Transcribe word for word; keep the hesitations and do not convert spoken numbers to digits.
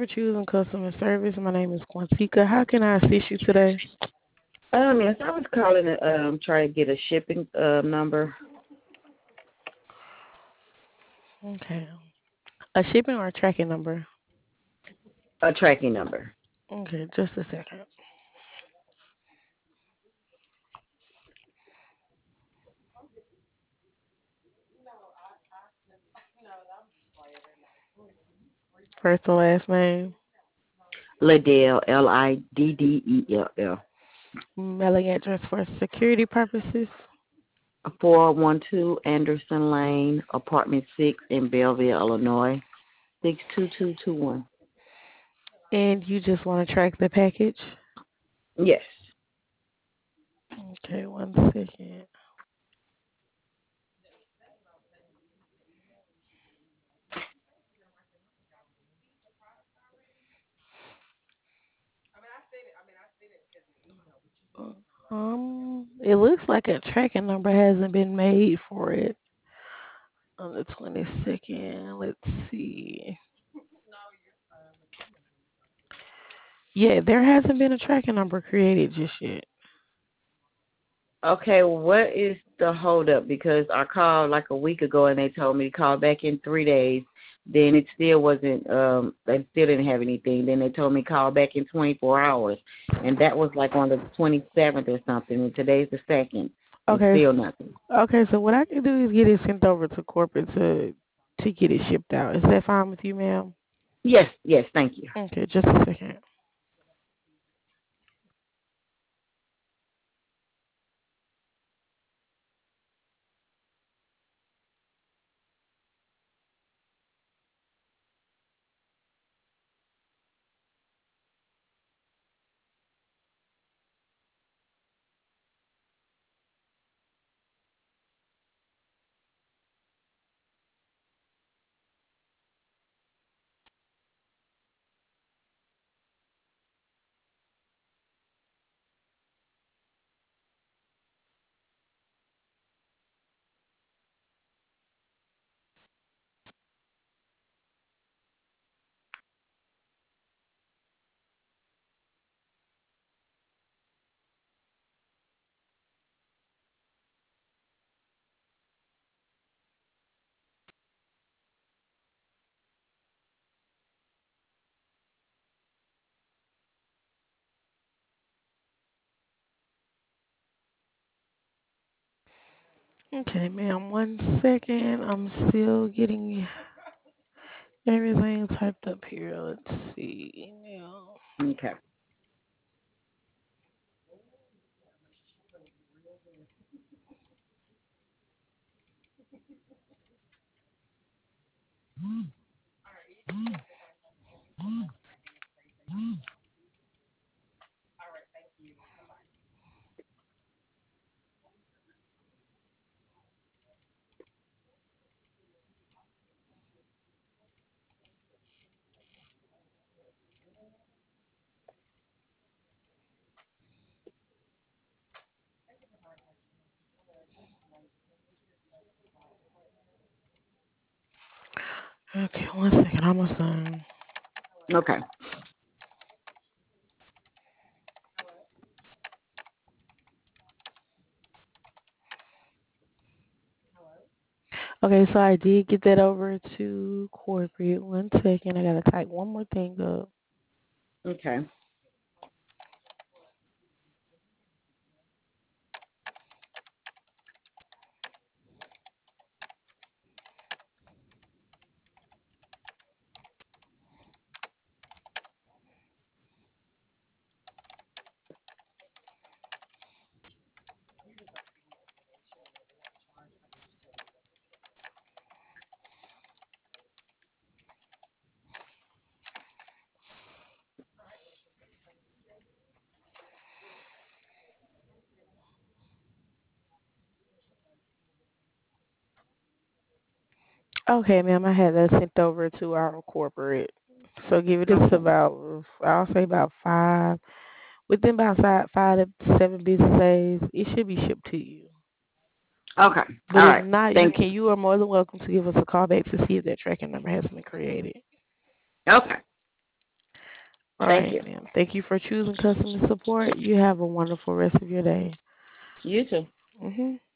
for choosing customer service. My name is Quantica. How can I assist you today? Um, yes, I was calling to um try to get a shipping uh number, Okay. A shipping or a tracking number? a tracking number. Okay, just a second. First and last name. Liddell, L I D D E L L, Mailing address for security purposes. four one two Anderson Lane, apartment six in Belleville, Illinois, six two two two one. And you just want to track the package? Yes. Okay, one second. Um, it looks like a tracking number hasn't been made for it on the twenty-second. Let's see. Yeah, there hasn't been a tracking number created just yet. Okay, what is the holdup? Because I called like a week ago and they told me to call back in three days. Then it still wasn't. Um, they still didn't have anything. Then they told me call back in twenty-four hours, and that was like on the twenty-seventh or something. And today's the second, and Okay, still nothing. okay. So what I can do is get it sent over to corporate to to get it shipped out. Is that fine with you, ma'am? Yes, yes, thank you. Okay, just a second. Okay, ma'am. One second. I'm still getting everything typed up here. Let's see. Email. Okay. Okay, one second. Almost done. Okay. Okay, so I did get that over to corporate. One second. I gotta type one more thing up. Okay. Okay, ma'am. I had that sent over to our corporate. So give it just Okay. about, I'll say about five, within about five, five to seven business days, it should be shipped to you. Okay. But All if right. not, you Thank can. You are more than welcome to give us a call back to see if that tracking number has been created. you. Okay. All Thank right, you. ma'am. Thank you for choosing customer support. You have a wonderful rest of your day. You too. Mhm.